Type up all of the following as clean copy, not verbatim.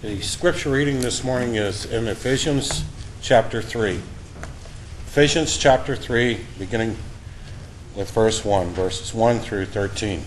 The scripture reading this morning is in Ephesians chapter 3. Ephesians chapter 3, beginning with verse 1, verses 1 through 13.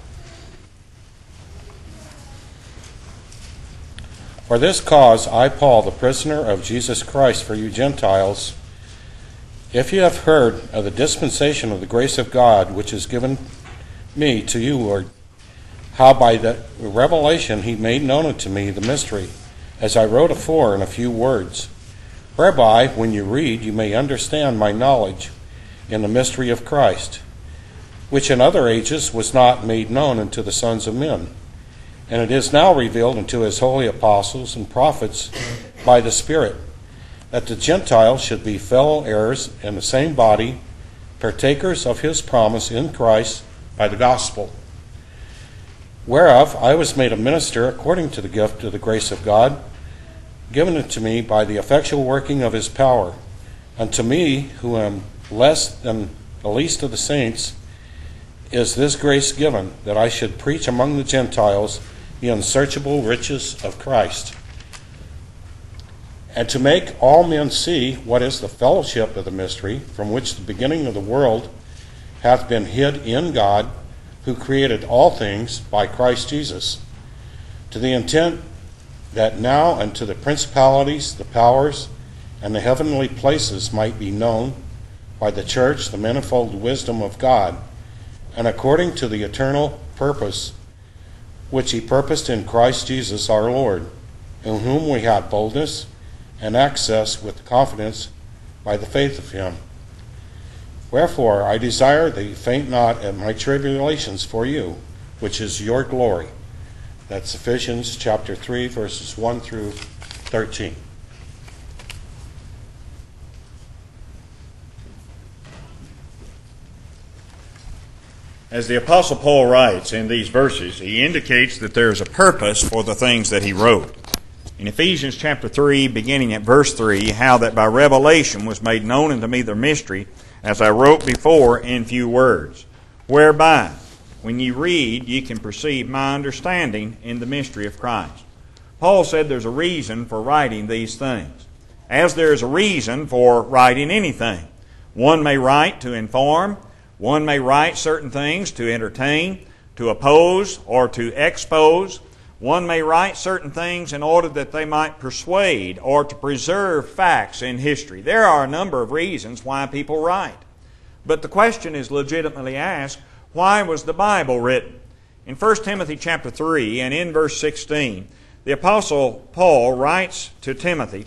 For this cause I, Paul, the prisoner of Jesus Christ for you Gentiles, if you have heard of the dispensation of the grace of God which is given me to you, Lord, how by the revelation he made known unto me the mystery, as I wrote afore in a few words, whereby, when you read, you may understand my knowledge in the mystery of Christ, which in other ages was not made known unto the sons of men, and it is now revealed unto his holy apostles and prophets by the Spirit, that the Gentiles should be fellow heirs in the same body, partakers of his promise in Christ by the gospel, whereof I was made a minister according to the gift of the grace of God, given unto me by the effectual working of his power. Unto me, who am less than the least of the saints, is this grace given, that I should preach among the Gentiles the unsearchable riches of Christ, and to make all men see what is the fellowship of the mystery, from which the beginning of the world hath been hid in God, who created all things by Christ Jesus, to the intent that now unto the principalities, the powers, and the heavenly places might be known by the church the manifold wisdom of God, and according to the eternal purpose which he purposed in Christ Jesus our Lord, in whom we have boldness and access with confidence by the faith of him. Wherefore I desire that you faint not at my tribulations for you, which is your glory. That's Ephesians chapter 3, verses 1 through 13. As the Apostle Paul writes in these verses, he indicates that there is a purpose for the things that he wrote. In Ephesians chapter 3, beginning at verse 3, how that by revelation was made known unto me the mystery, as I wrote before in few words, whereby, when ye read, ye can perceive my understanding in the mystery of Christ. Paul said there's a reason for writing these things, as there is a reason for writing anything. One may write to inform, one may write certain things to entertain, to oppose, or to expose. One may write certain things in order that they might persuade or to preserve facts in history. There are a number of reasons why people write. But the question is legitimately asked, why was the Bible written? In 1 Timothy chapter 3 and in verse 16, the Apostle Paul writes to Timothy,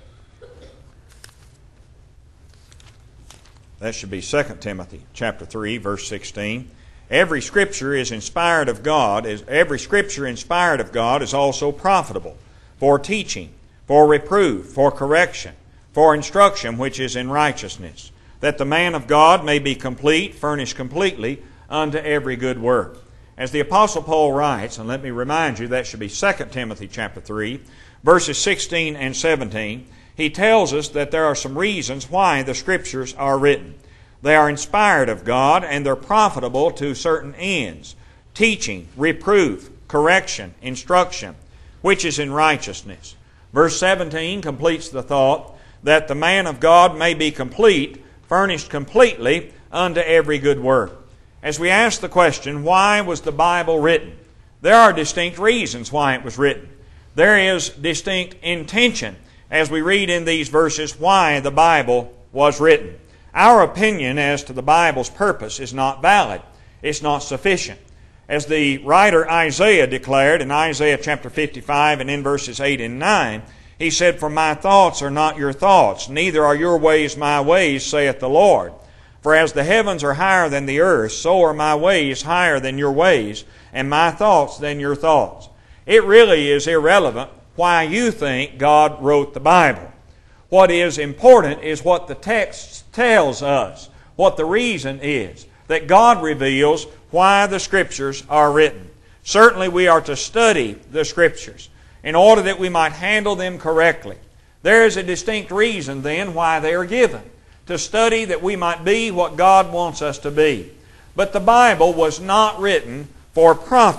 that should be 2 Timothy chapter 3, verse 16, every Scripture is inspired of God. Every Scripture inspired of God is also profitable for teaching, for reproof, for correction, for instruction which is in righteousness, that the man of God may be complete, furnished completely unto every good work. As the Apostle Paul writes, and let me remind you, that should be 2 Timothy chapter 3, verses 16 and 17, he tells us that there are some reasons why the Scriptures are written. They are inspired of God, and they're profitable to certain ends. Teaching, reproof, correction, instruction, which is in righteousness. Verse 17 completes the thought that the man of God may be complete, furnished completely unto every good work. As we ask the question, why was the Bible written? There are distinct reasons why it was written. There is distinct intention, as we read in these verses, why the Bible was written. Our opinion as to the Bible's purpose is not valid. It's not sufficient. As the writer Isaiah declared in Isaiah chapter 55 and in verses 8 and 9, he said, For my thoughts are not your thoughts, neither are your ways my ways, saith the Lord. For as the heavens are higher than the earth, so are my ways higher than your ways, and my thoughts than your thoughts. It really is irrelevant why you think God wrote the Bible. What is important is what the text tells us, what the reason is, that God reveals why the Scriptures are written. Certainly we are to study the Scriptures in order that we might handle them correctly. There is a distinct reason then why they are given, to study that we might be what God wants us to be. But the Bible was not written for profit.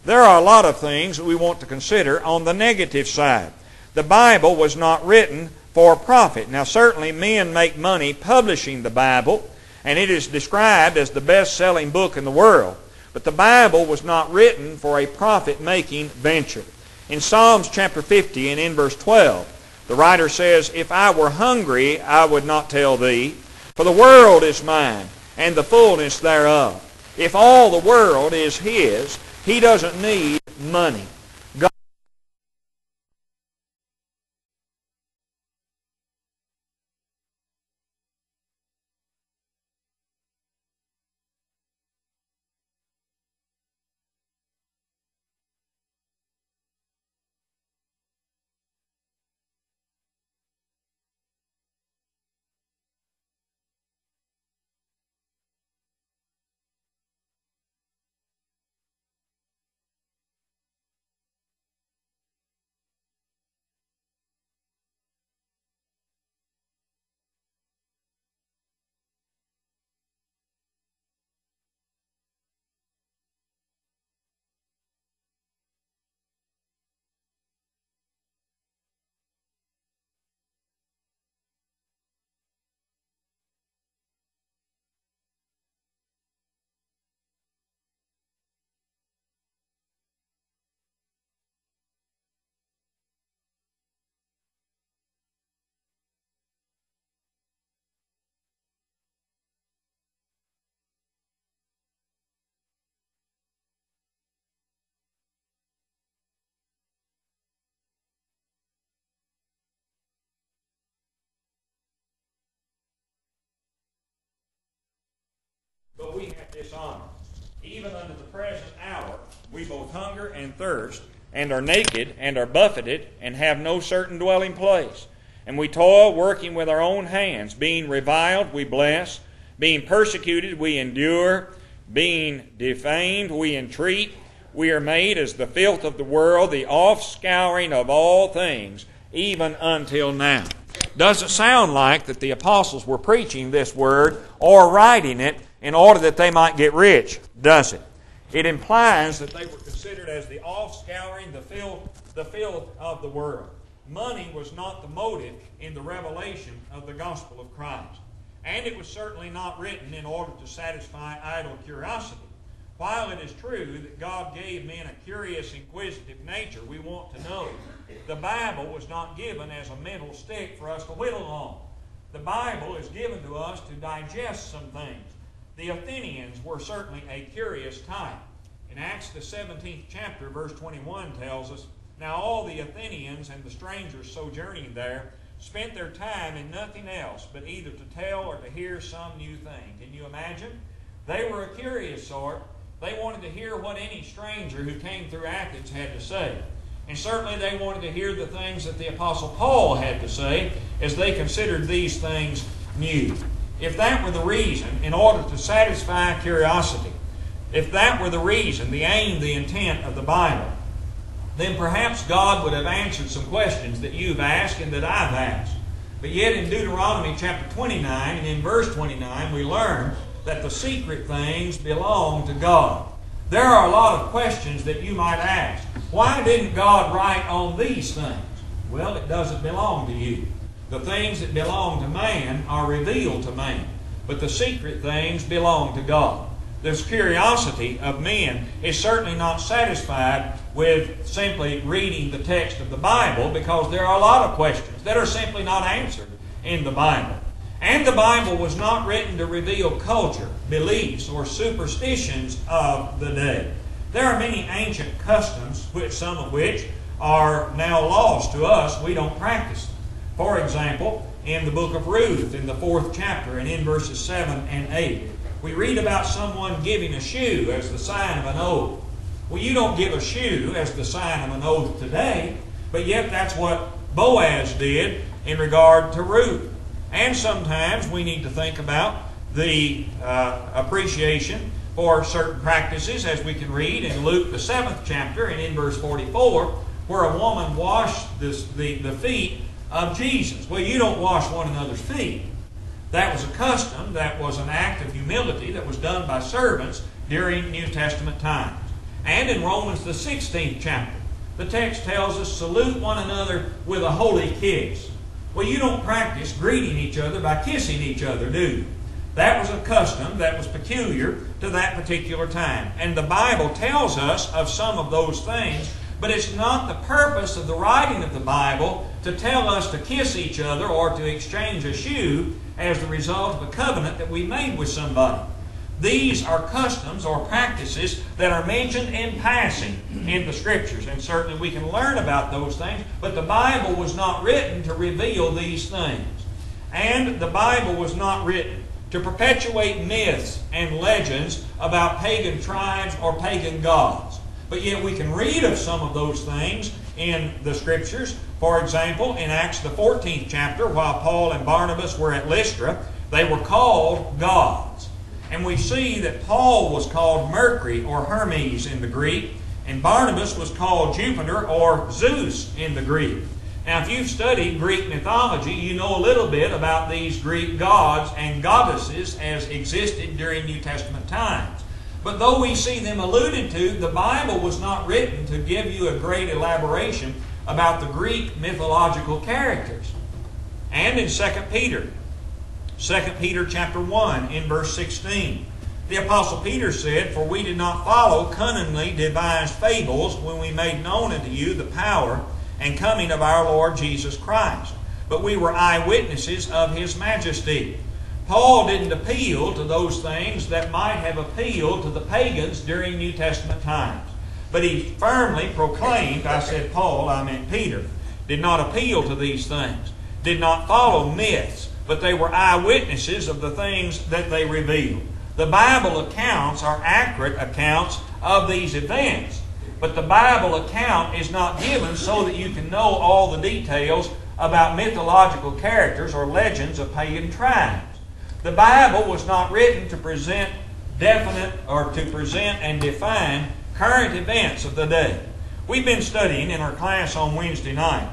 There are a lot of things that we want to consider on the negative side. The Bible was not written for profit. Now certainly men make money publishing the Bible, and it is described as the best-selling book in the world. But the Bible was not written for a profit-making venture. In Psalms chapter 50 and in verse 12, the writer says, "If I were hungry, I would not tell thee, for the world is mine, and the fullness thereof." If all the world is His, He doesn't need money. But we have dishonor. Even unto the present hour, we both hunger and thirst, and are naked, and are buffeted, and have no certain dwelling place. And we toil, working with our own hands. Being reviled, we bless. Being persecuted, we endure. Being defamed, we entreat. We are made as the filth of the world, the offscouring of all things, even until now. Does it sound like that the apostles were preaching this word or writing it in order that they might get rich? Does it? It implies that they were considered as the offscouring, the filth of the world. Money was not the motive in the revelation of the gospel of Christ. And it was certainly not written in order to satisfy idle curiosity. While it is true that God gave men a curious, inquisitive nature, we want to know, the Bible was not given as a mental stick for us to whittle on. The Bible is given to us to digest some things. The Athenians were certainly a curious type. In Acts the 17th chapter, verse 21 tells us, "Now all the Athenians and the strangers sojourning there spent their time in nothing else but either to tell or to hear some new thing." Can you imagine? They were a curious sort. They wanted to hear what any stranger who came through Athens had to say. And certainly they wanted to hear the things that the Apostle Paul had to say, as they considered these things new. If that were the reason, in order to satisfy curiosity, if that were the reason, the aim, the intent of the Bible, then perhaps God would have answered some questions that you've asked and that I've asked. But yet in Deuteronomy chapter 29 and in verse 29, we learn that the secret things belong to God. There are a lot of questions that you might ask. Why didn't God write on these things? Well, it doesn't belong to you. The things that belong to man are revealed to man, but the secret things belong to God. This curiosity of men is certainly not satisfied with simply reading the text of the Bible, because there are a lot of questions that are simply not answered in the Bible. And the Bible was not written to reveal culture, beliefs, or superstitions of the day. There are many ancient customs, some of which are now lost to us. We don't practice them. For example, in the book of Ruth, in the 4th chapter, and in verses 7 and 8, we read about someone giving a shoe as the sign of an oath. Well, you don't give a shoe as the sign of an oath today, but yet that's what Boaz did in regard to Ruth. And sometimes we need to think about the appreciation for certain practices, as we can read in Luke the 7th chapter and in verse 44, where a woman washed the feet of Jesus. Well, you don't wash one another's feet. That was a custom, that was an act of humility that was done by servants during New Testament times. And in Romans the 16th chapter, the text tells us, salute one another with a holy kiss. Well, you don't practice greeting each other by kissing each other, do you? That was a custom that was peculiar to that particular time. And the Bible tells us of some of those things, but it's not the purpose of the writing of the Bible to tell us to kiss each other or to exchange a shoe as the result of a covenant that we made with somebody. These are customs or practices that are mentioned in passing in the Scriptures, and certainly we can learn about those things, but the Bible was not written to reveal these things. And the Bible was not written to perpetuate myths and legends about pagan tribes or pagan gods. But yet we can read of some of those things in the Scriptures. For example, in Acts the 14th chapter, while Paul and Barnabas were at Lystra, they were called gods. And we see that Paul was called Mercury or Hermes in the Greek, and Barnabas was called Jupiter or Zeus in the Greek. Now, if you've studied Greek mythology, you know a little bit about these Greek gods and goddesses as existed during New Testament times. But though we see them alluded to, the Bible was not written to give you a great elaboration about the Greek mythological characters. And in 2 Peter chapter 1 in verse 16, the Apostle Peter said, for we did not follow cunningly devised fables when we made known unto you the power and coming of our Lord Jesus Christ, but we were eyewitnesses of His majesty. Paul didn't appeal to those things that might have appealed to the pagans during New Testament times. But he firmly proclaimed, I said Paul, I meant Peter, did not appeal to these things, did not follow myths, but they were eyewitnesses of the things that they revealed. The Bible accounts are accurate accounts of these events, but the Bible account is not given so that you can know all the details about mythological characters or legends of pagan tribes. The Bible was not written to present definite or to present and define current events of the day. We've been studying in our class on Wednesday night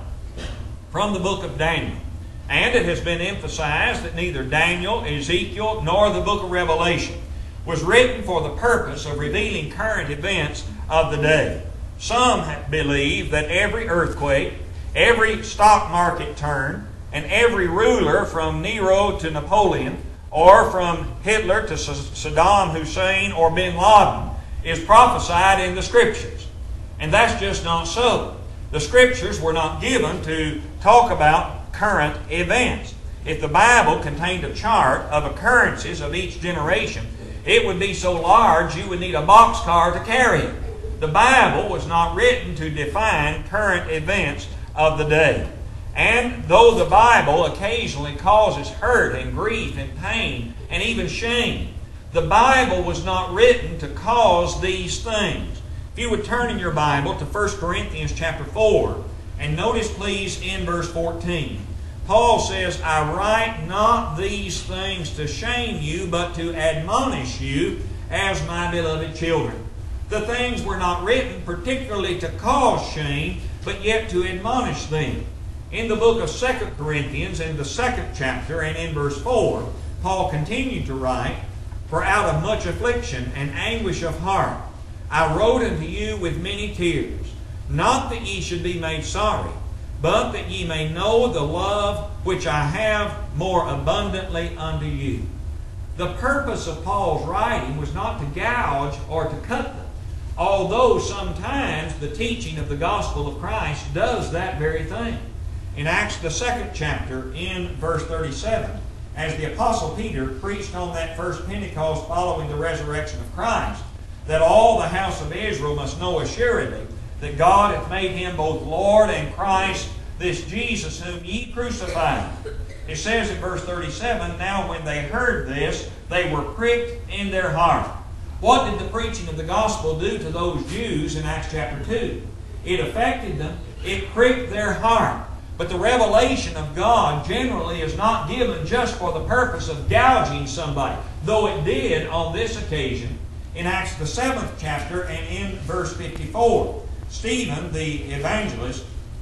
from the book of Daniel. And it has been emphasized that neither Daniel, Ezekiel, nor the book of Revelation was written for the purpose of revealing current events of the day. Some believe that every earthquake, every stock market turn, and every ruler from Nero to Napoleon, or from Hitler to Saddam Hussein or bin Laden, is prophesied in the Scriptures. And that's just not so. The Scriptures were not given to talk about current events. If the Bible contained a chart of occurrences of each generation, it would be so large you would need a boxcar to carry it. The Bible was not written to define current events of the day. And though the Bible occasionally causes hurt and grief and pain and even shame, the Bible was not written to cause these things. If you would turn in your Bible to 1 Corinthians chapter 4, and notice please in verse 14, Paul says, I write not these things to shame you, but to admonish you as my beloved children. The things were not written particularly to cause shame, but yet to admonish them. In the book of 2 Corinthians, in the 2nd chapter and in verse 4, Paul continued to write, for out of much affliction and anguish of heart I wrote unto you with many tears, not that ye should be made sorry, but that ye may know the love which I have more abundantly unto you. The purpose of Paul's writing was not to gouge or to cut them, although sometimes the teaching of the gospel of Christ does that very thing. In Acts the 2nd chapter, in verse 37, as the Apostle Peter preached on that first Pentecost following the resurrection of Christ, that all the house of Israel must know assuredly that God hath made Him both Lord and Christ, this Jesus whom ye crucified. It says in verse 37, now when they heard this, they were pricked in their heart. What did the preaching of the gospel do to those Jews in Acts chapter 2? It affected them. It pricked their heart. But the revelation of God generally is not given just for the purpose of gouging somebody, though it did on this occasion in Acts the 7th chapter and in verse 54. Stephen, the evangelist,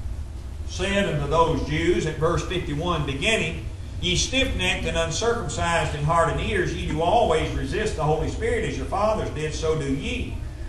said unto those Jews at verse 51 beginning, ye stiff-necked and uncircumcised in heart and ears, ye do always resist the Holy Spirit as your fathers did, so do ye.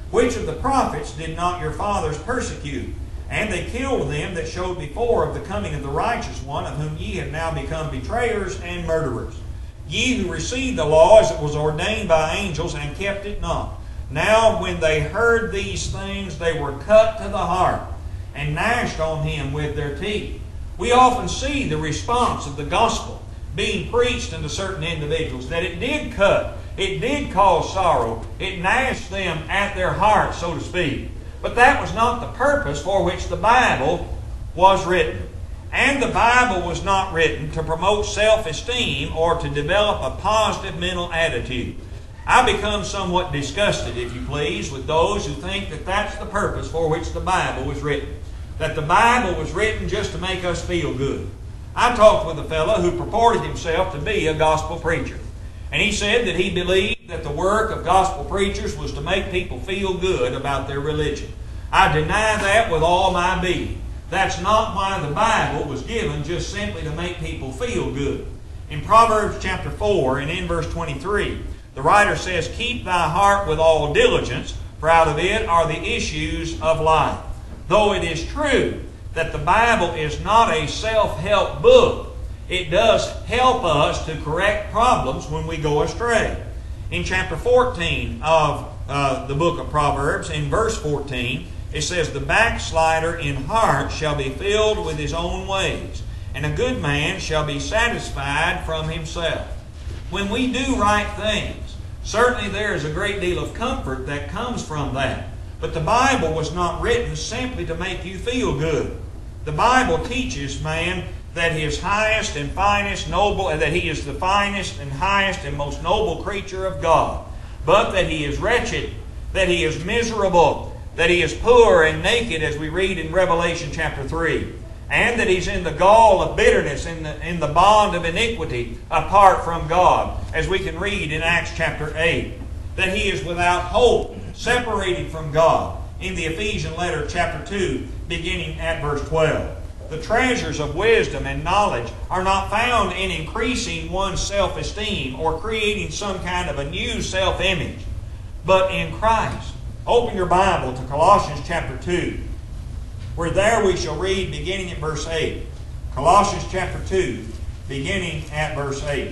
Which of the prophets did not your fathers persecute? And they killed them that showed before of the coming of the righteous one, of whom ye have now become betrayers and murderers. Ye who received the law as it was ordained by angels, and kept it not. Now when they heard these things, they were cut to the heart, and gnashed on him with their teeth. We often see the response of the gospel being preached unto certain individuals, that it did cut, it did cause sorrow, it gnashed them at their heart, so to speak. But that was not the purpose for which the Bible was written. And the Bible was not written to promote self-esteem or to develop a positive mental attitude. I become somewhat disgusted, if you please, with those who think that that's the purpose for which the Bible was written. That the Bible was written just to make us feel good. I talked with a fellow who purported himself to be a gospel preacher. And he said that he believed that the work of gospel preachers was to make people feel good about their religion. I deny that with all my being. That's not why the Bible was given, just simply to make people feel good. In Proverbs chapter 4 and in verse 23, the writer says, "Keep thy heart with all diligence, for out of it are the issues of life." Though it is true that the Bible is not a self-help book, it does help us to correct problems when we go astray. In chapter 14 of the book of Proverbs, in verse 14, it says, "The backslider in heart shall be filled with his own ways, and a good man shall be satisfied from himself." When we do right things, certainly there is a great deal of comfort that comes from that. But the Bible was not written simply to make you feel good. The Bible teaches man that his highest and finest noble, and that he is the finest and highest and most noble creature of God, but that he is wretched, that he is miserable, that he is poor and naked, as we read in Revelation chapter 3, and that he's in the gall of bitterness, in the bond of iniquity apart from God, as we can read in Acts chapter 8, that he is without hope, separated from God, in the Ephesian letter chapter 2, beginning at verse 12. The treasures of wisdom and knowledge are not found in increasing one's self-esteem or creating some kind of a new self-image, but in Christ. Open your Bible to Colossians chapter 2, where there we shall read beginning at verse 8. Colossians chapter 2, beginning at verse 8.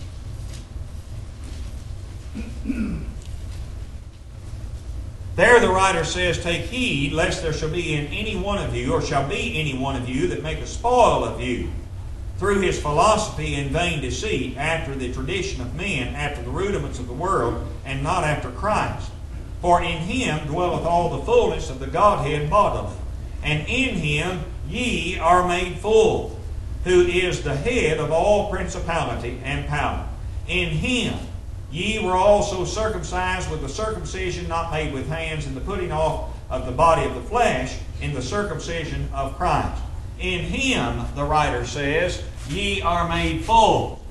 There the writer says, "Take heed, lest there shall be in any one of you, or shall be any one of you, that make a spoil of you, through his philosophy and vain deceit, after the tradition of men, after the rudiments of the world, and not after Christ. For in him dwelleth all the fullness of the Godhead bodily, and in him ye are made full, who is the head of all principality and power. In him ye were also circumcised with the circumcision not made with hands, in the putting off of the body of the flesh, in the circumcision of Christ. In him," the writer says, "ye are made full."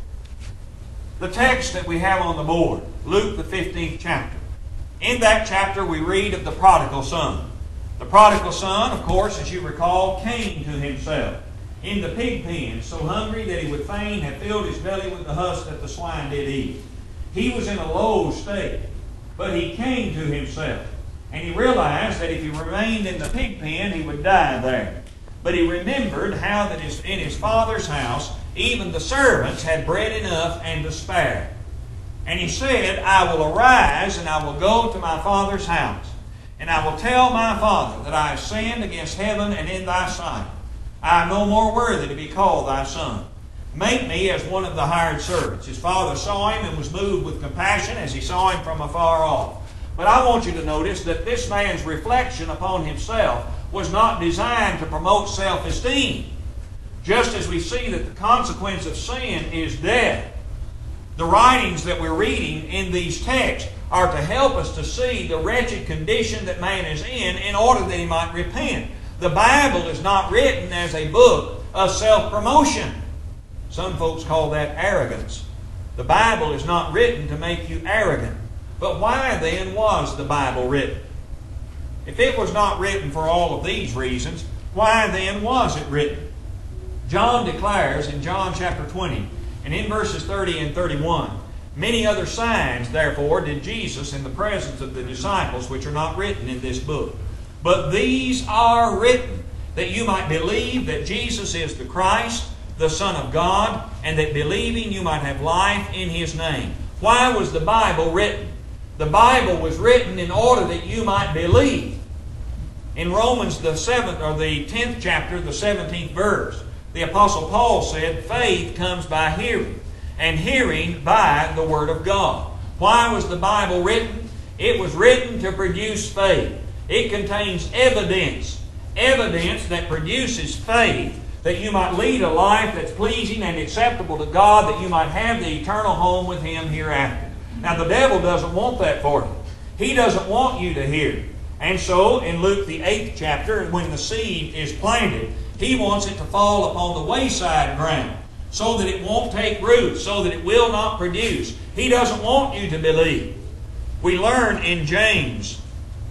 The text that we have on the board, Luke the 15th chapter. In that chapter we read of the prodigal son. The prodigal son, of course, as you recall, came to himself in the pig pen, so hungry that he would fain have filled his belly with the husk that the swine did eat. He was in a low state, but he came to himself. And he realized that if he remained in the pig pen, he would die there. But he remembered how that in his father's house, even the servants had bread enough and to spare. And he said, "I will arise and I will go to my father's house. And I will tell my father that I have sinned against heaven and in thy sight. I am no more worthy to be called thy son. Make me as one of the hired servants." His father saw him and was moved with compassion as he saw him from afar off. But I want you to notice that this man's reflection upon himself was not designed to promote self-esteem. Just as we see that the consequence of sin is death, the writings that we're reading in these texts are to help us to see the wretched condition that man is in order that he might repent. The Bible is not written as a book of self-promotion. Some folks call that arrogance. The Bible is not written to make you arrogant. But why then was the Bible written? If it was not written for all of these reasons, why then was it written? John declares in John chapter 20, and in verses 30 and 31, Many other signs, therefore, did Jesus in the presence of the disciples, which are not written in this book. But these are written, that you might believe that Jesus is the Christ, the Son of God, and that believing you might have life in His name. Why was the Bible written? The Bible was written in order that you might believe. In Romans the 10th chapter, the 17th verse, the Apostle Paul said, faith comes by hearing, and hearing by the Word of God. Why was the Bible written? It was written to produce faith. It contains evidence that produces faith, that you might lead a life that's pleasing and acceptable to God, that you might have the eternal home with Him hereafter. Now the devil doesn't want that for you. He doesn't want you to hear. And so in Luke the 8th chapter, when the seed is planted, he wants it to fall upon the wayside ground, so that it won't take root, so that it will not produce. He doesn't want you to believe. We learn in James,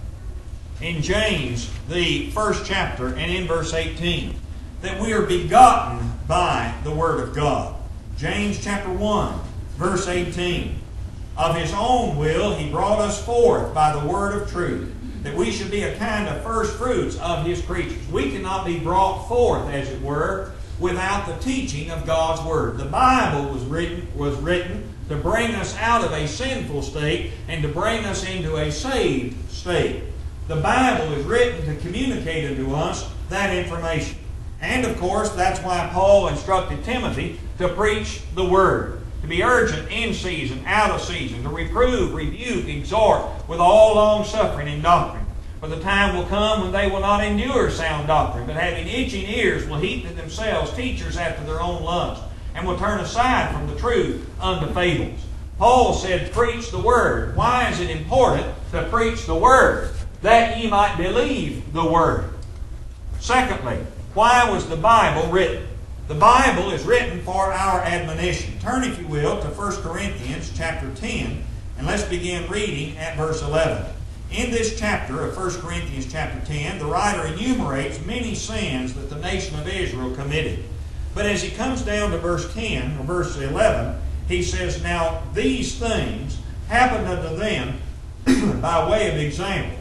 the 1st chapter, and in verse 18, that we are begotten by the Word of God. James chapter 1, verse 18. Of His own will He brought us forth by the word of truth, that we should be a kind of first fruits of His creatures. We cannot be brought forth, as it were, without the teaching of God's Word. The Bible was written to bring us out of a sinful state and to bring us into a saved state. The Bible is written to communicate unto us that information. And of course, that's why Paul instructed Timothy to preach the Word, to be urgent in season, out of season, to reprove, rebuke, exhort with all long-suffering and doctrine. For the time will come when they will not endure sound doctrine, but having itching ears will heap to themselves teachers after their own lust, and will turn aside from the truth unto fables. Paul said, preach the Word. Why is it important to preach the Word? That ye might believe the Word. Secondly, why was the Bible written? The Bible is written for our admonition. Turn, if you will, to 1 Corinthians chapter 10, and let's begin reading at verse 11. In this chapter of 1 Corinthians chapter 10, the writer enumerates many sins that the nation of Israel committed. But as he comes down to verse 10, or verse 11, he says, now these things happened unto them by way of example,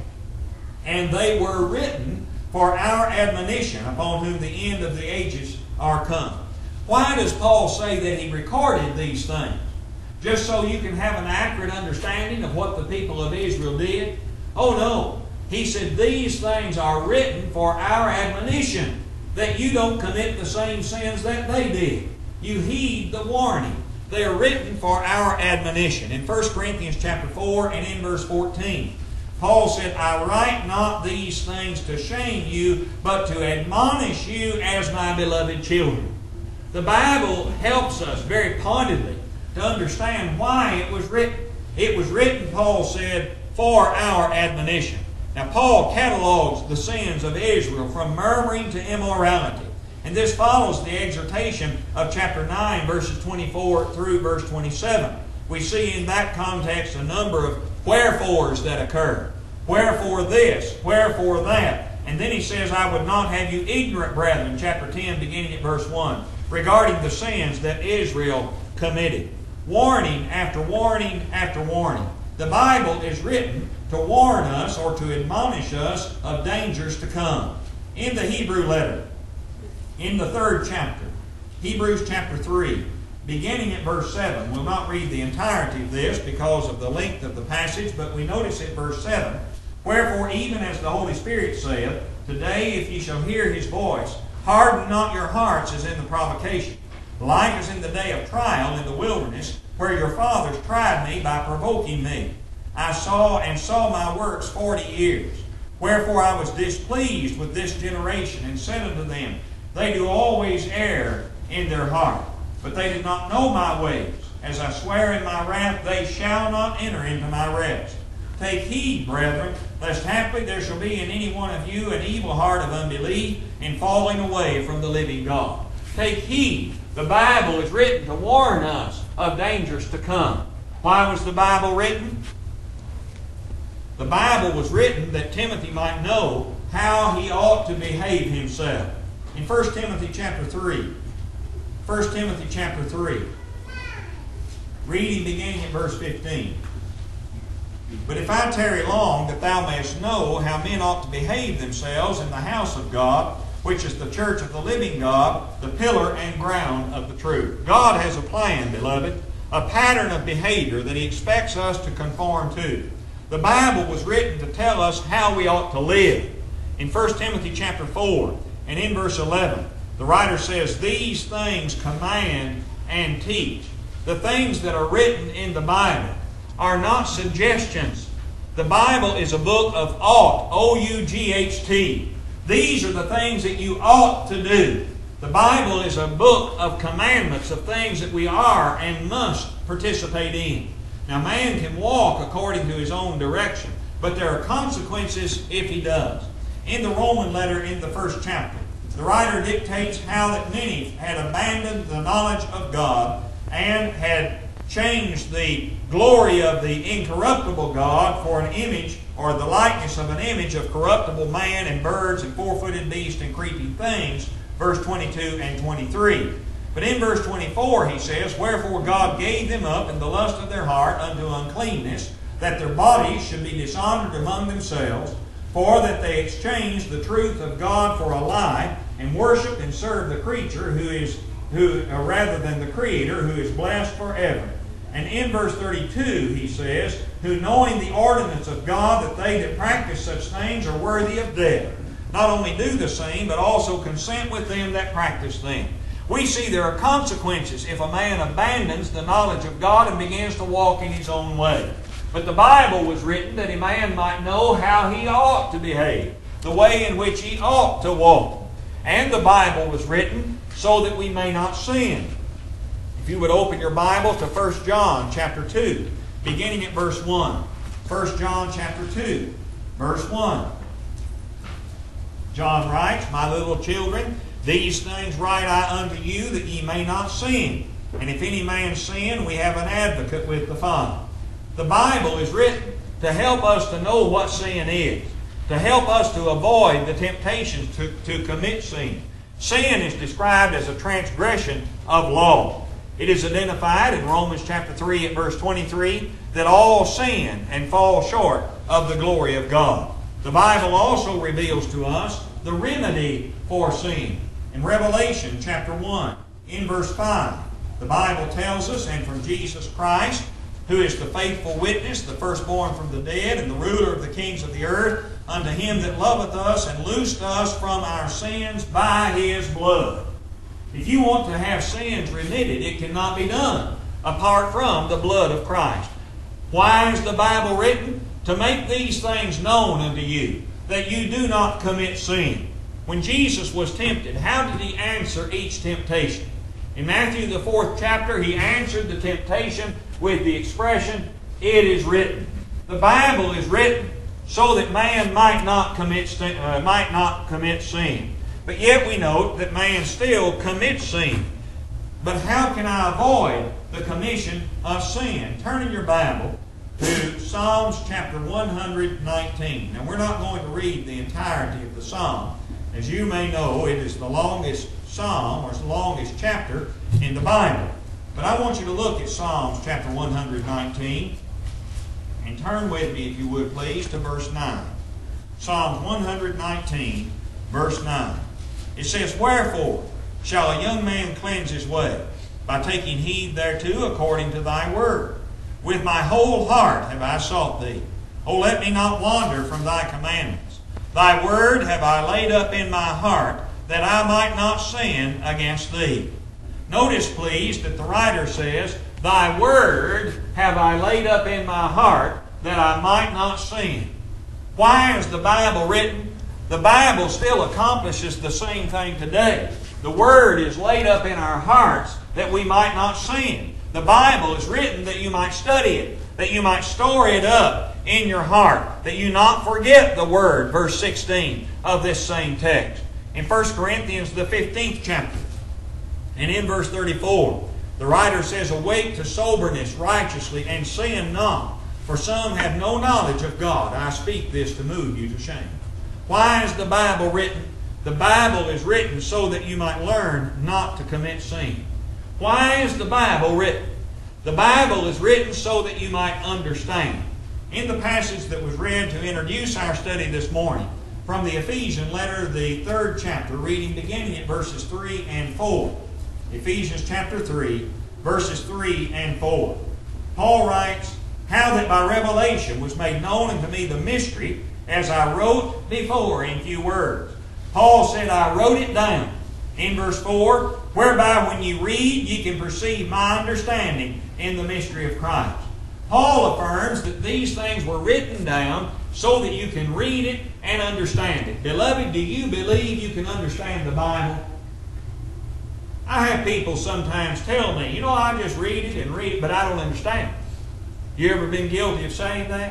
and they were written for our admonition, upon whom the end of the ages are come. Why does Paul say that he recorded these things? Just so you can have an accurate understanding of what the people of Israel did? Oh no. He said these things are written for our admonition, that you don't commit the same sins that they did. You heed the warning. They are written for our admonition. In 1 Corinthians chapter 4 and in verse 14, Paul said, I write not these things to shame you, but to admonish you as my beloved children. The Bible helps us very pointedly to understand why it was written. It was written, Paul said, for our admonition. Now, Paul catalogs the sins of Israel from murmuring to immorality. And this follows the exhortation of chapter 9, verses 24 through verse 27. We see in that context a number of wherefores that occur. Wherefore this, wherefore that. And then he says, I would not have you ignorant, brethren, chapter 10, beginning at verse 1, regarding the sins that Israel committed. Warning after warning after warning. The Bible is written to warn us or to admonish us of dangers to come. In the Hebrew letter, in the 3rd chapter, Hebrews chapter 3, beginning at verse 7. We'll not read the entirety of this because of the length of the passage, but we notice at verse 7, wherefore even as the Holy Spirit saith, today if ye shall hear His voice, harden not your hearts as in the provocation, like as in the day of trial in the wilderness, where your fathers tried me by provoking me. I saw my works 40 years. Wherefore I was displeased with this generation, and said unto them, they do always err in their heart. But they did not know my ways. As I swear in my wrath, they shall not enter into my rest. Take heed, brethren, lest haply there shall be in any one of you an evil heart of unbelief in falling away from the living God. Take heed. The Bible is written to warn us of dangers to come. Why was the Bible written? The Bible was written that Timothy might know how he ought to behave himself. In 1 Timothy chapter 3, 1 Timothy chapter 3, reading beginning at verse 15. But if I tarry long, that thou mayest know how men ought to behave themselves in the house of God, which is the church of the living God, the pillar and ground of the truth. God has a plan, beloved, a pattern of behavior that He expects us to conform to. The Bible was written to tell us how we ought to live. In 1 Timothy chapter 4 and in verse 11, the writer says, "These things command and teach." The things that are written in the Bible are not suggestions. The Bible is a book of ought, O-U-G-H-T. These are the things that you ought to do. The Bible is a book of commandments, of things that we are and must participate in. Now, man can walk according to his own direction, but there are consequences if he does. In the Roman letter in the 1st chapter, the writer dictates how that many had abandoned the knowledge of God and had changed the glory of the incorruptible God for an image, or the likeness of an image of corruptible man and birds and four-footed beasts and creeping things, verse 22 and 23. But in verse 24 he says, "Wherefore God gave them up in the lust of their heart unto uncleanness, that their bodies should be dishonored among themselves, for that they exchanged the truth of God for a lie, and worshipped and served the creature rather than the Creator, who is blessed forever." And in verse 32 he says, "Who knowing the ordinance of God, that they that practice such things are worthy of death, not only do the same, but also consent with them that practice them." We see there are consequences if a man abandons the knowledge of God and begins to walk in his own way. But the Bible was written that a man might know how he ought to behave, the way in which he ought to walk. And the Bible was written so that we may not sin. If you would open your Bible to 1 John chapter 2, beginning at verse 1. 1 John chapter 2, verse 1. John writes, "My little children, these things write I unto you, that ye may not sin. And if any man sin, we have an advocate with the Father." The Bible is written to help us to know what sin is, to help us to avoid the temptations to commit sin. Sin is described as a transgression of law. It is identified in Romans chapter 3 at verse 23 that all sin and fall short of the glory of God. The Bible also reveals to us the remedy for sin. In Revelation chapter 1, in verse 5, the Bible tells us, "And from Jesus Christ, who is the faithful witness, the firstborn from the dead, and the ruler of the kings of the earth, unto him that loveth us and loosed us from our sins by His blood." If you want to have sins remitted, it cannot be done apart from the blood of Christ. Why is the Bible written? To make these things known unto you, that you do not commit sin. When Jesus was tempted, how did He answer each temptation? In Matthew the 4th chapter, He answered the temptation with the expression, "It is written." The Bible is written so that man might not commit sin. But yet we note that man still commits sin. But how can I avoid the commission of sin? Turn in your Bible to Psalms chapter 119. Now, we're not going to read the entirety of the psalm. As you may know, it is the longest psalm, or it's the longest chapter in the Bible. But I want you to look at Psalms chapter 119 and turn with me, if you would please, to verse 9. Psalms 119, verse 9. It says, "Wherefore shall a young man cleanse his way? By taking heed thereto according to thy word. With my whole heart have I sought thee. O let me not wander from thy commandments. Thy word have I laid up in my heart, that I might not sin against thee." Notice, please, that the writer says, "Thy word have I laid up in my heart, that I might not sin." Why is the Bible written? The Bible still accomplishes the same thing today. The Word is laid up in our hearts that we might not sin. The Bible is written that you might study it, that you might store it up in your heart, that you not forget the Word, verse 16 of this same text. In 1 Corinthians, the 15th chapter, and in verse 34, the writer says, "Awake to soberness righteously, and sin not, for some have no knowledge of God. I speak this to move you to shame." Why is the Bible written? The Bible is written so that you might learn not to commit sin. Why is the Bible written? The Bible is written so that you might understand. In the passage that was read to introduce our study this morning, from the Ephesian letter, the 3rd chapter, reading beginning at verses 3 and 4. Ephesians chapter 3, verses 3 and 4. Paul writes, "How that by revelation was made known unto me the mystery, as I wrote before in few words." Paul said, I wrote it down. In verse 4, "Whereby when you read, ye can perceive my understanding in the mystery of Christ." Paul affirms that these things were written down so that you can read it and understand it. Beloved, do you believe you can understand the Bible? I have people sometimes tell me, I just read it, but I don't understand it. You ever been guilty of saying that?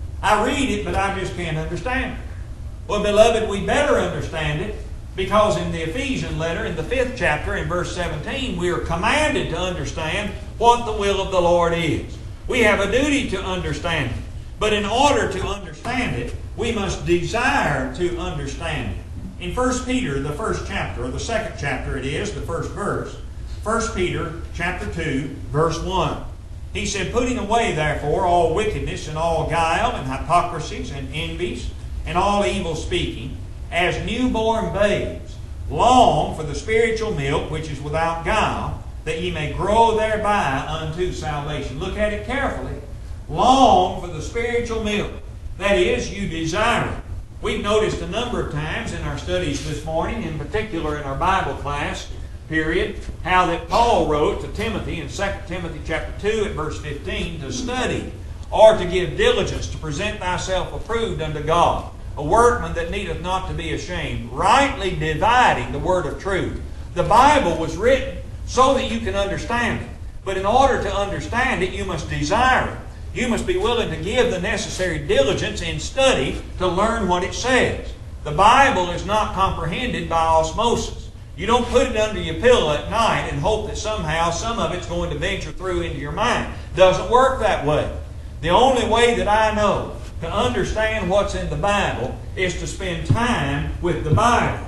I read it, but I just can't understand it. Well, beloved, we better understand it, because in the Ephesian letter, in the 5th chapter, in verse 17, we are commanded to understand what the will of the Lord is. We have a duty to understand it. But in order to understand it, we must desire to understand it. In 1 Peter, the 1st chapter, or the 2nd chapter it is, the 1st verse, 1 Peter chapter 2, verse 1. He said, "Putting away therefore all wickedness and all guile and hypocrisies and envies and all evil speaking, as newborn babes, long for the spiritual milk which is without guile, that ye may grow thereby unto salvation." Look at it carefully. Long for the spiritual milk. That is, you desire it. We've noticed a number of times in our studies this morning, in particular in our Bible class period, how that Paul wrote to Timothy in 2 Timothy chapter 2 at verse 15 to study or to give diligence to present thyself approved unto God, a workman that needeth not to be ashamed, rightly dividing the word of truth. The Bible was written so that you can understand it. But in order to understand it, you must desire it. You must be willing to give the necessary diligence in study to learn what it says. The Bible is not comprehended by osmosis. You don't put it under your pillow at night and hope that somehow some of it's going to venture through into your mind. It doesn't work that way. The only way that I know to understand what's in the Bible is to spend time with the Bible.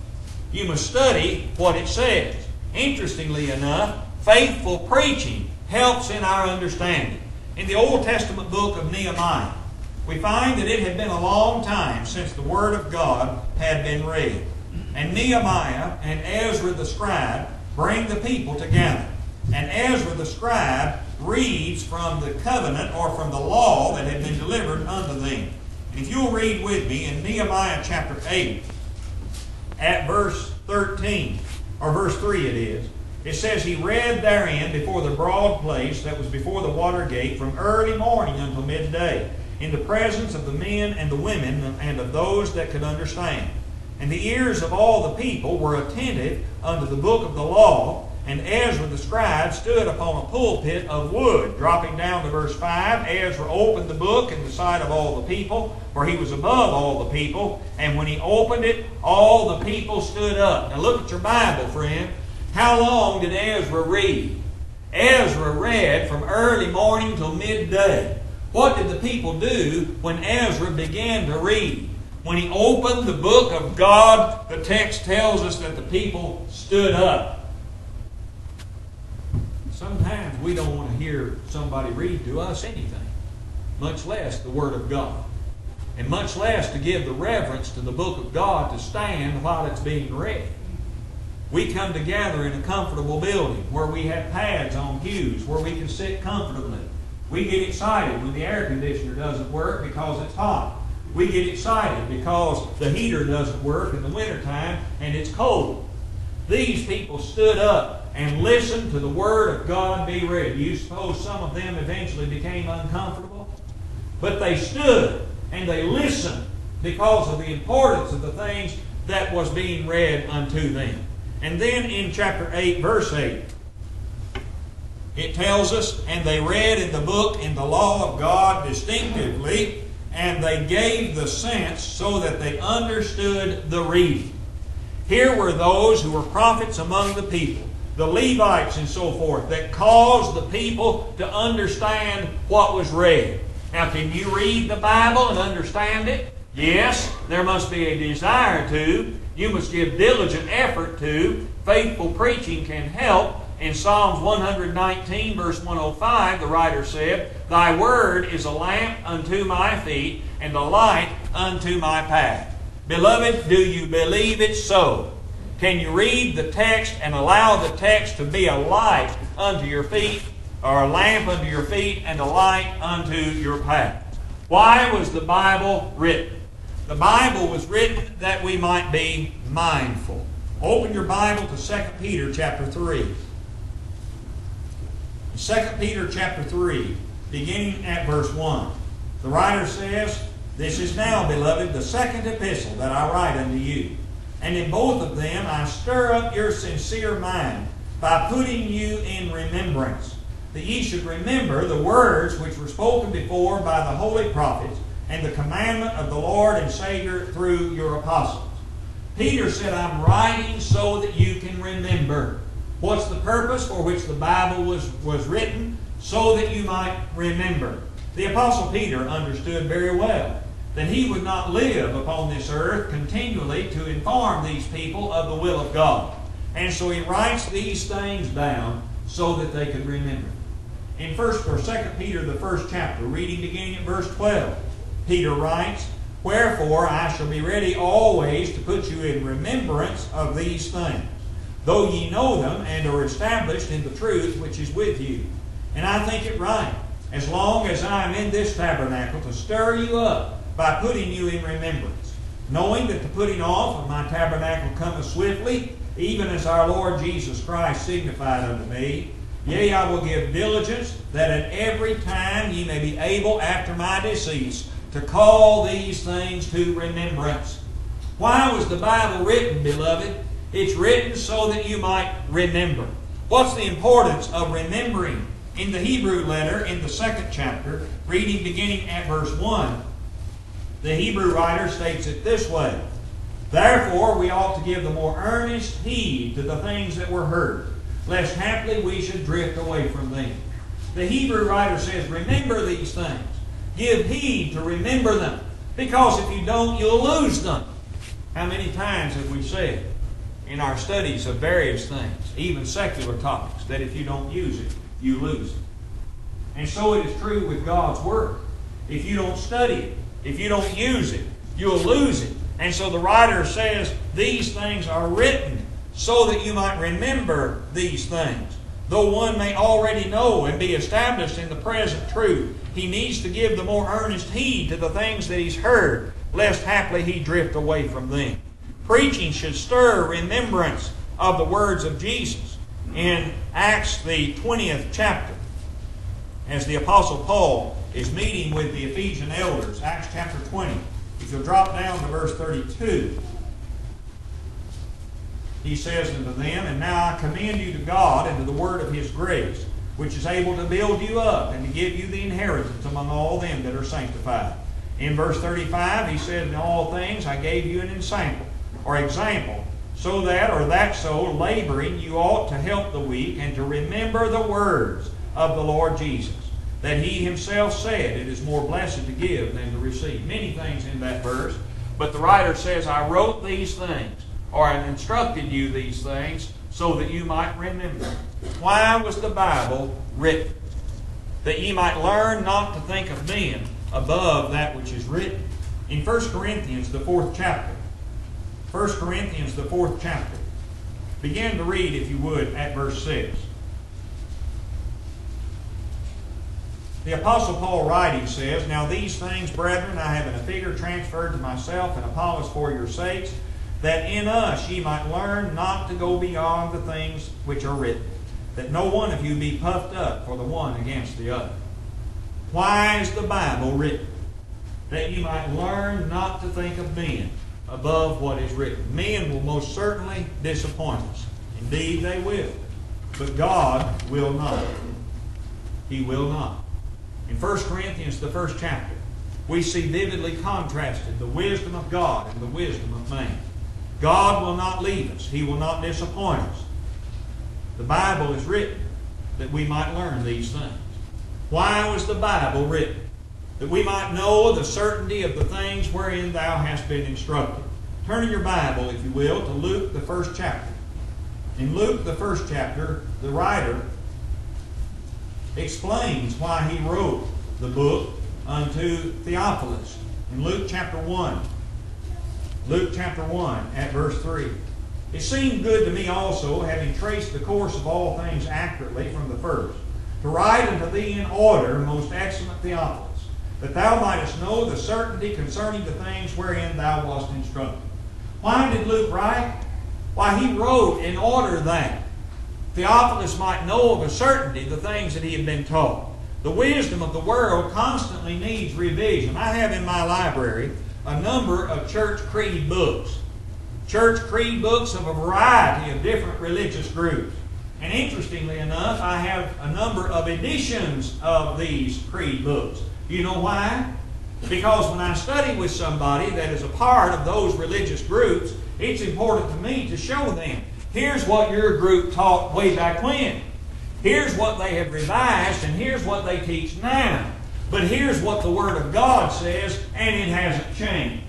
You must study what it says. Interestingly enough, faithful preaching helps in our understanding. In the Old Testament book of Nehemiah, we find that it had been a long time since the Word of God had been read. And Nehemiah and Ezra the scribe bring the people together. And Ezra the scribe reads from the covenant or from the law that had been delivered unto them. And if you'll read with me in Nehemiah chapter 8 at verse 13, or verse 3 it is, it says, "He read therein before the broad place that was before the water gate from early morning until midday, in the presence of the men and the women and of those that could understand. And the ears of all the people were attentive unto the book of the law, and Ezra the scribe stood upon a pulpit of wood." Dropping down to verse 5, Ezra opened the book in the sight of all the people, for he was above all the people, and when he opened it, all the people stood up. Now look at your Bible, friend. How long did Ezra read? Ezra read from early morning till midday. What did the people do when Ezra began to read? When he opened the book of God, the text tells us that the people stood up. Sometimes we don't want to hear somebody read to us anything, much less the Word of God, and much less to give the reverence to the book of God to stand while it's being read. We come together in a comfortable building where we have pads on pews where we can sit comfortably. We get excited when the air conditioner doesn't work because it's hot. We get excited because the heater doesn't work in the wintertime and it's cold. These people stood up and listened to the Word of God be read. Do you suppose some of them eventually became uncomfortable? But they stood and they listened because of the importance of the things that was being read unto them. And then in chapter 8, verse 8, it tells us, "And they read in the book in the law of God distinctively, and they gave the sense so that they understood the reading." Here were those who were prophets among the people, the Levites and so forth, that caused the people to understand what was read. Now, can you read the Bible and understand it? Yes, there must be a desire to. You must give diligent effort to. Faithful preaching can help In Psalms 119, verse 105, the writer said, Thy word is a lamp unto my feet, and a light unto my path. Beloved, do you believe it so? Can you read the text and allow the text to be a light unto your feet, or a lamp unto your feet, and a light unto your path? Why was the Bible written? The Bible was written that we might be mindful. Open your Bible to 2 Peter chapter 3. 2 Peter chapter 3, beginning at verse 1. The writer says, This is now, beloved, the second epistle that I write unto you. And in both of them I stir up your sincere mind by putting you in remembrance, that ye should remember the words which were spoken before by the holy prophets, and the commandment of the Lord and Savior through your apostles. Peter said, I'm writing so that you can remember. What's the purpose for which the Bible was written? So that you might remember. The Apostle Peter understood very well that he would not live upon this earth continually to inform these people of the will of God. And so he writes these things down so that they could remember. In 1st or 2nd Peter, the first chapter, reading beginning at verse 12, Peter writes, Wherefore I shall be ready always to put you in remembrance of these things, though ye know them and are established in the truth which is with you. And I think it right, as long as I am in this tabernacle, to stir you up by putting you in remembrance, knowing that the putting off of my tabernacle cometh swiftly, even as our Lord Jesus Christ signified unto me. Yea, I will give diligence, that at every time ye may be able after my decease to call these things to remembrance. Why was the Bible written, beloved? It's written so that you might remember. What's the importance of remembering? In the Hebrew letter, in the 2nd chapter, reading beginning at verse 1, the Hebrew writer states it this way, Therefore we ought to give the more earnest heed to the things that were heard, lest haply we should drift away from them. The Hebrew writer says, remember these things. Give heed to remember them. Because if you don't, you'll lose them. How many times have we said in our studies of various things, even secular topics, that if you don't use it, you lose it? And so it is true with God's Word. If you don't study it, if you don't use it, you'll lose it. And so the writer says, these things are written so that you might remember these things. Though one may already know and be established in the present truth, he needs to give the more earnest heed to the things that he's heard, lest haply he drift away from them. Preaching should stir remembrance of the words of Jesus. In Acts, the 20th chapter, as the Apostle Paul is meeting with the Ephesian elders, Acts chapter 20, if you'll drop down to verse 32, he says unto them, And now I commend you to God and to the word of His grace, which is able to build you up and to give you the inheritance among all them that are sanctified. In verse 35, he said, In all things I gave you an example, so that, laboring, you ought to help the weak and to remember the words of the Lord Jesus, that He Himself said, It is more blessed to give than to receive. Many things in that verse, but the writer says, I wrote these things, or I instructed you these things, so that you might remember. Why was the Bible written? That ye might learn not to think of men above that which is written. In 1 Corinthians, the 4th chapter, 1 Corinthians, the 4th chapter, begin to read, if you would, at verse 6. The Apostle Paul writing says, Now these things, brethren, I have in a figure transferred to myself and Apollos for your sakes, that in us ye might learn not to go beyond the things which are written, that no one of you be puffed up for the one against the other. Why is the Bible written? That you might learn not to think of men above what is written. Men will most certainly disappoint us. Indeed, they will. But God will not. He will not. In 1 Corinthians, the 1st chapter, we see vividly contrasted the wisdom of God and the wisdom of man. God will not leave us. He will not disappoint us. The Bible is written that we might learn these things. Why was the Bible written? That we might know the certainty of the things wherein thou hast been instructed. Turn in your Bible, if you will, to Luke, the 1st chapter. In Luke, the first chapter, the writer explains why he wrote the book unto Theophilus. In Luke chapter 1, at verse 3. It seemed good to me also, having traced the course of all things accurately from the first, to write unto thee in order, most excellent Theophilus, that thou mightest know the certainty concerning the things wherein thou wast instructed. Why did Luke write? Why, he wrote in order that Theophilus might know of a certainty the things that he had been taught. The wisdom of the world constantly needs revision. I have in my library a number of church creed books. Church creed books of a variety of different religious groups. And interestingly enough, I have a number of editions of these creed books. You know why? Because when I study with somebody that is a part of those religious groups, it's important to me to show them, here's what your group taught way back when. Here's what they have revised, and here's what they teach now. But here's what the Word of God says, and it hasn't changed.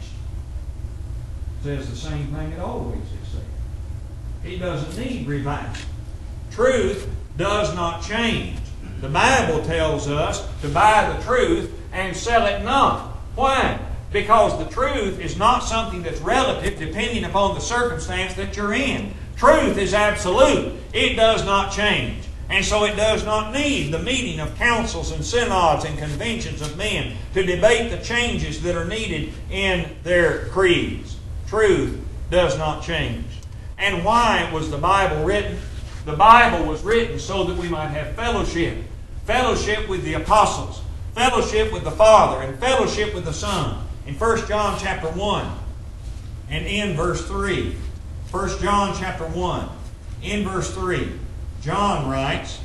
It says the same thing it always has said. It doesn't need revising. Truth does not change. The Bible tells us to buy the truth and sell it not. Why? Because the truth is not something that's relative depending upon the circumstance that you're in. Truth is absolute. It does not change. And so it does not need the meeting of councils and synods and conventions of men to debate the changes that are needed in their creeds. Truth does not change. And why was the Bible written? The Bible was written so that we might have fellowship. Fellowship with the apostles. Fellowship with the Father. And fellowship with the Son. In 1 John chapter 1 and in verse 3. 1 John chapter 1 in verse 3. John writes,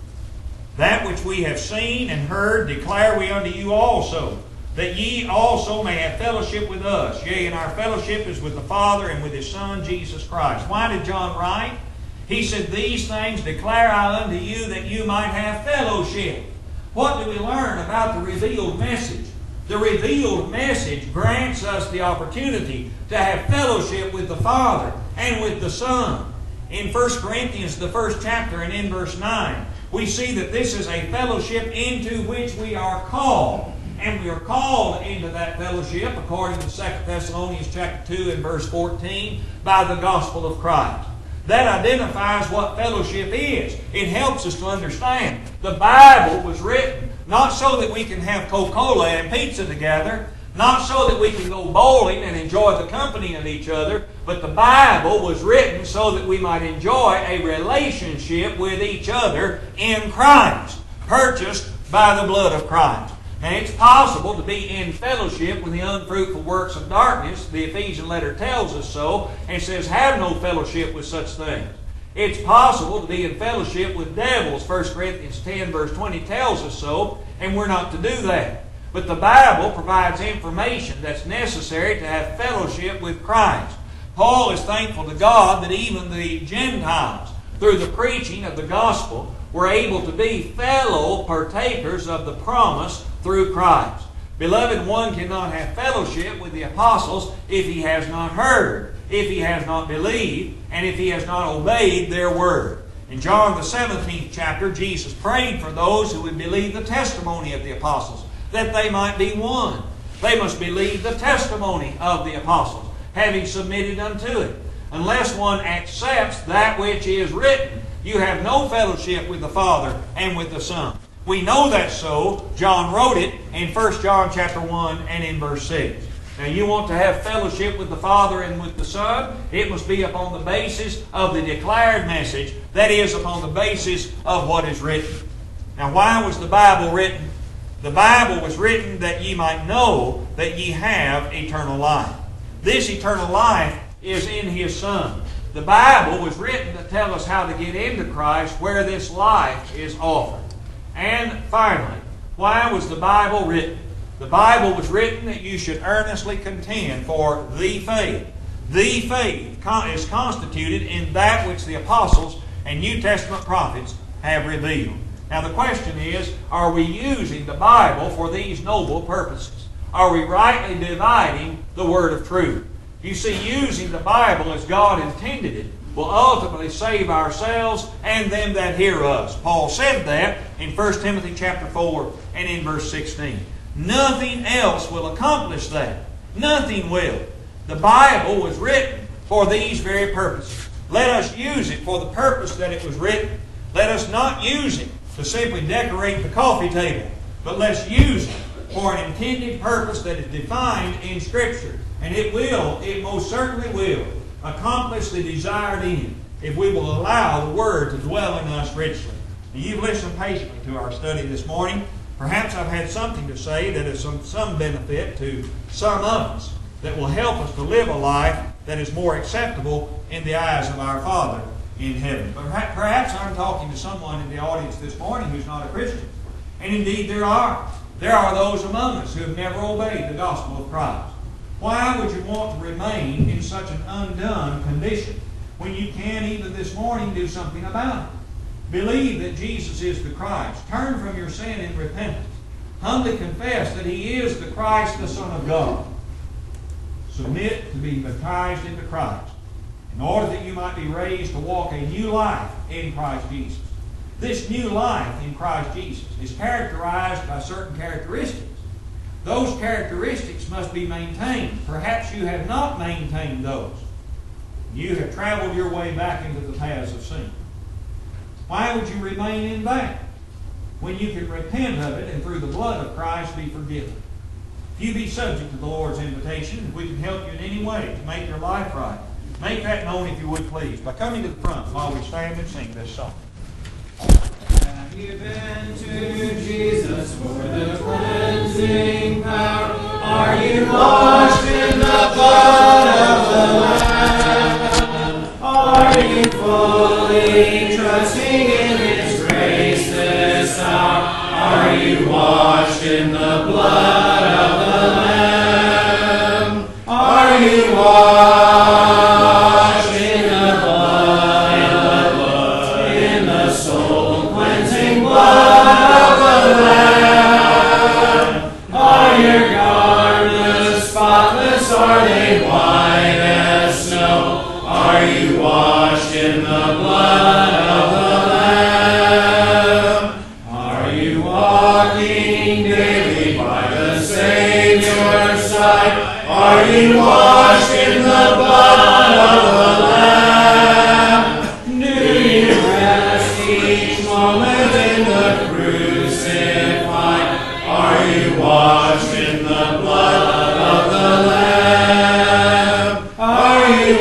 that which we have seen and heard declare we unto you also, that ye also may have fellowship with us. Yea, and our fellowship is with the Father and with His Son, Jesus Christ. Why did John write? He said, these things declare I unto you, that you might have fellowship. What do we learn about the revealed message? The revealed message grants us the opportunity to have fellowship with the Father and with the Son. In 1 Corinthians, the first chapter, and in verse 9, we see that this is a fellowship into which we are called. And we are called into that fellowship, according to 2 Thessalonians chapter 2 and verse 14, by the gospel of Christ. That identifies what fellowship is. It helps us to understand. The Bible was written not so that we can have Coca-Cola and pizza together, not so that we can go bowling and enjoy the company of each other, but the Bible was written so that we might enjoy a relationship with each other in Christ, purchased by the blood of Christ. And it's possible to be in fellowship with the unfruitful works of darkness. The Ephesian letter tells us so, and says, have no fellowship with such things. It's possible to be in fellowship with devils. 1 Corinthians 10 verse 20 tells us so, and we're not to do that. But the Bible provides information that's necessary to have fellowship with Christ. Paul is thankful to God that even the Gentiles, through the preaching of the gospel, were able to be fellow partakers of the promise through Christ. Beloved, one cannot have fellowship with the apostles if he has not heard, if he has not believed, and if he has not obeyed their word. In John the 17th chapter, Jesus prayed for those who would believe the testimony of the apostles, that they might be one. They must believe the testimony of the apostles, having submitted unto it. Unless one accepts that which is written, you have no fellowship with the Father and with the Son. We know that's so. John wrote it in 1 John chapter 1 and in verse 6. Now you want to have fellowship with the Father and with the Son, it must be upon the basis of the declared message, that is, upon the basis of what is written. Now why was the Bible written? The Bible was written that ye might know that ye have eternal life. This eternal life is in His Son. The Bible was written to tell us how to get into Christ, where this life is offered. And finally, why was the Bible written? The Bible was written that you should earnestly contend for the faith. The faith is constituted in that which the apostles and New Testament prophets have revealed. Now the question is, are we using the Bible for these noble purposes? Are we rightly dividing the word of truth? You see, using the Bible as God intended it will ultimately save ourselves and them that hear us. Paul said that in 1 Timothy chapter 4 and in verse 16. Nothing else will accomplish that. Nothing will. The Bible was written for these very purposes. Let us use it for the purpose that it was written. Let us not use it to simply decorate the coffee table, but let's use it for an intended purpose that is defined in Scripture. And it most certainly will, accomplish the desired end if we will allow the Word to dwell in us richly. Now, you've listened patiently to our study this morning. Perhaps I've had something to say that is some benefit to some of us that will help us to live a life that is more acceptable in the eyes of our Father in heaven. But perhaps I'm talking to someone in the audience this morning who's not a Christian. And indeed there are. There are those among us who have never obeyed the gospel of Christ. Why would you want to remain in such an undone condition when you can even this morning do something about it? Believe that Jesus is the Christ. Turn from your sin in repentance. Humbly confess that He is the Christ, the Son of God. Submit to be baptized into Christ in order that you might be raised to walk a new life in Christ Jesus. This new life in Christ Jesus is characterized by certain characteristics. Those characteristics must be maintained. Perhaps you have not maintained those. You have traveled your way back into the paths of sin. Why would you remain in that when you can repent of it and through the blood of Christ be forgiven? If you be subject to the Lord's invitation, if we can help you in any way to make your life right, make that known if you would please by coming to the front while we stand and sing this song. Have you been to Jesus for the cleansing power? Are you washed in the blood of the Lamb? Are you fully trusting in His grace this hour? Are you washed in the blood of the Lamb? Are you washed in the blood, in the soul cleansing blood of the Lamb? Are your garments spotless? Are they white as snow? Are you washed in the blood of the Lamb? Are you walking daily by the Savior's side? Are you washed in the blood of the Lamb? Do you rest each moment in the crucified? Are you washed in the blood of the Lamb? Are you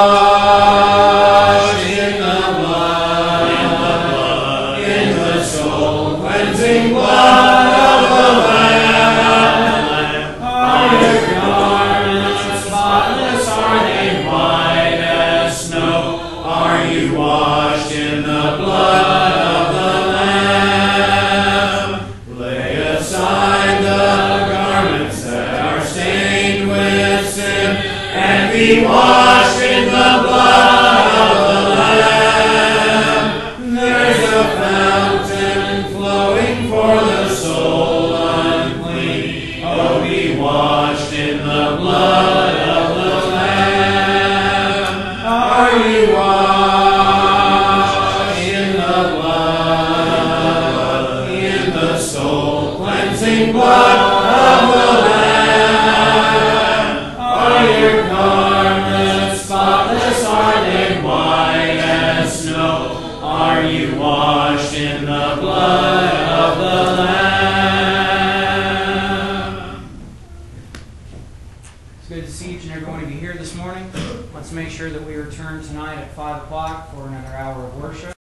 washed in the blood, in the soul cleansing blood of the Lamb? Are your garments spotless? Are they white as snow? Are you washed in the blood of the Lamb? Lay aside the garments that are stained with sin, and be washed in the blood of the Lamb. There's a fountain flowing for the soul unclean. Oh, be washed in the blood of the Lamb. Are you washed in the blood, in the soul cleansing blood of the Lamb? Are your garments spotless? Are they white as snow? Are you washed in the blood of the Lamb? It's good to see each and every one of you here this morning. Let's make sure that we return tonight at 5 o'clock for another hour of worship.